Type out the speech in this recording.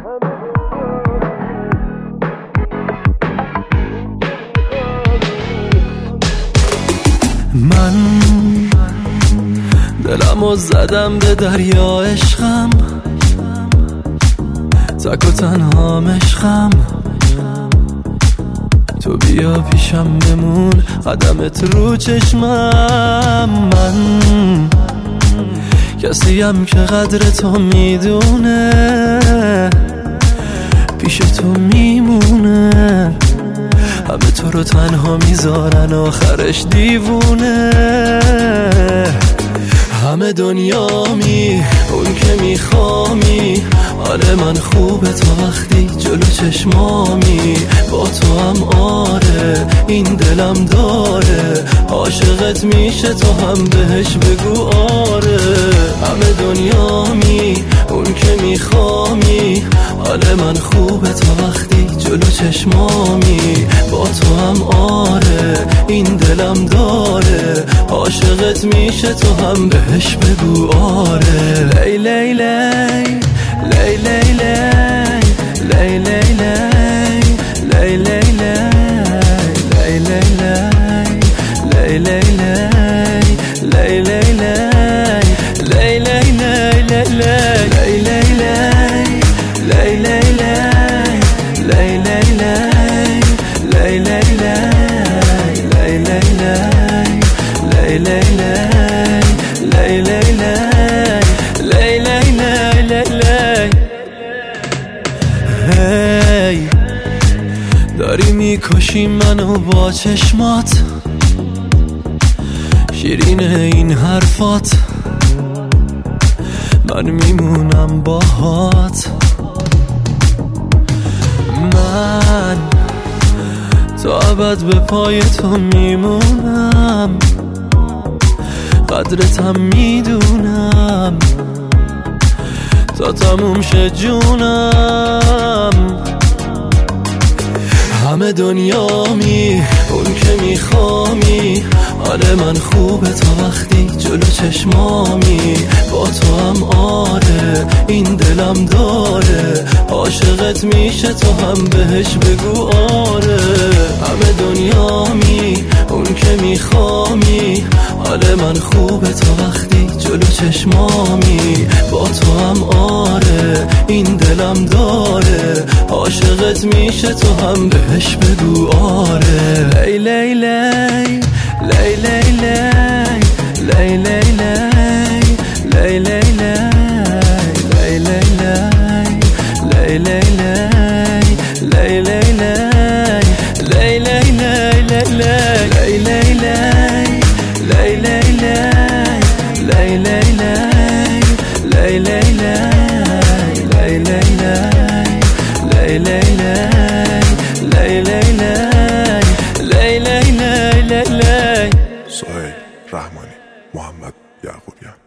من دلمو زدم به دریا عشقم، تک و تنها عشقم. تو بیا پیشم بمون، قدمت رو چشمم. من کسیم که قدر تو میدونه، پیش تو میمونه. همه تو رو تنها میذارن، آخرش دیوونه. همه دنیامی، اون که میخوامی. آره من خوبه تا وقتی جلو چشمامی. با تو هم آره این دلم داره، عاشقت میشه تو هم بهش بگو آره. همه دنیامی، اون که میخوامی. آره من خوبه تا وقتی جلو چشمامی. با تو هم آره این دلم داره، عاشقت میشه تو هم بهش بگو آره. لی لی لی لی لی لی لی لی لی لی لی لی لی هی داری میکشی منو با چشمات، شیرین این حرفات. من میمونم باهات. من تا ابد به پای تو میمونم، قدرتم میدونم تا تموم شه جونم. همه دنیامی، اون که میخوامی. آره من خوبه تا وقتی جلو چشمامی. با تو هم آره این دلم داره، عاشقت میشه تو هم بهش بگو آره. همه دنیامی، اون که میخوامی. آره من خوبه تا وقتی جلو چشمامی. با تو هم آره این دلم داره، عاشقت میشه تو هم بهش بگو آره. لی لی لی لی لی لی لی لی لی لی سهیل رحمانی، محمد یعقوبیان.